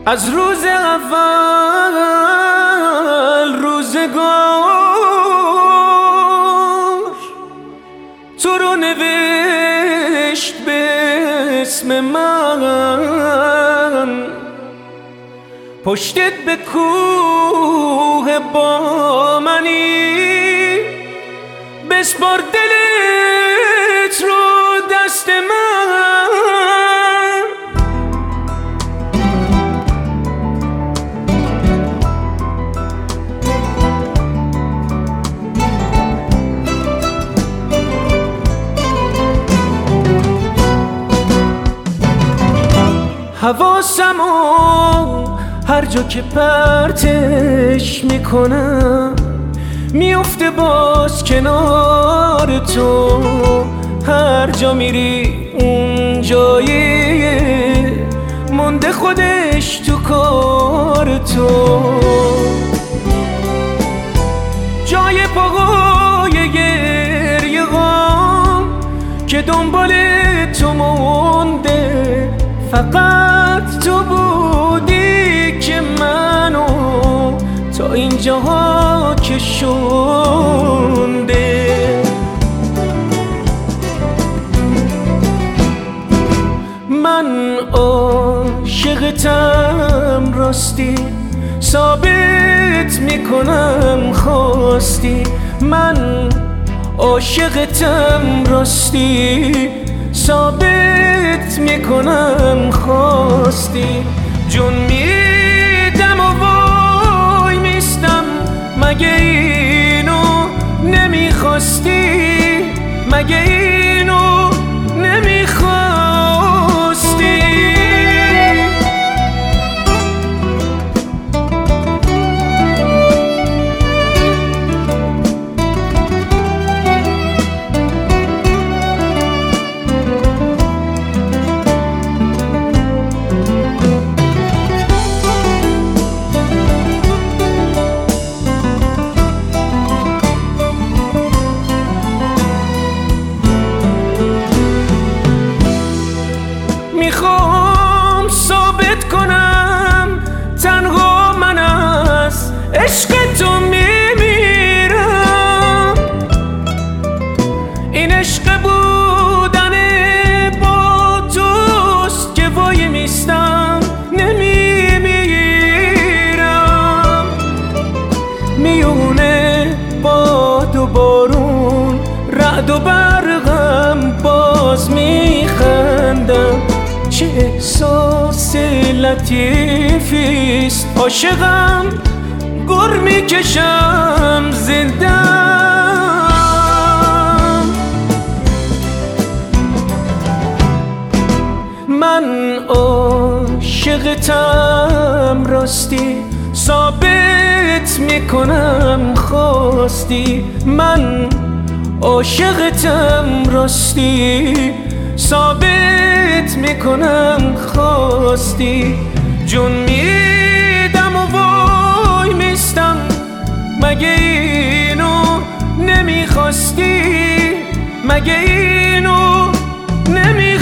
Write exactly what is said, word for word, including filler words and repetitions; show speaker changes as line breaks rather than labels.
از روز اول روزگار تو رو نوشت به اسم من، پشتت به کوه با منی، بسپار دلت رو دست من. حواسمو هر جا که پرتش میکنم میفته باز کنار تو، هر جا میری اون جایی مونده خودش تو کار تو، جای پاهای گریه غم که دنبال تو مونده، فقط تو بودی که منو تا اینجاها کشونده. من عاشقتم راستی، ثابت میکنم خواستی. من عاشقتم راستی، ثابت میکنم خواستی. جون میدم و وای میستم، مگه اینو نمیخواستی؟ مگه اینو نمیخواستی؟ میخوام ثابت کنم تنها من از عشق تو میمیرم، این عشق بودن با توست که وای میستم نمیمیرم. میونه باد و بارون رعد و برقم باز میخندم، چه احساس لطیفیست عاشقم گر میکشم زندم. من عاشقتم راستی، ثابت میکنم خواستی. من عاشقتم راستی، ثابت میکنم خواستی. جون میدم و وای میستم، مگه اینو نمیخواستی؟ مگه اینو نمیخواستی؟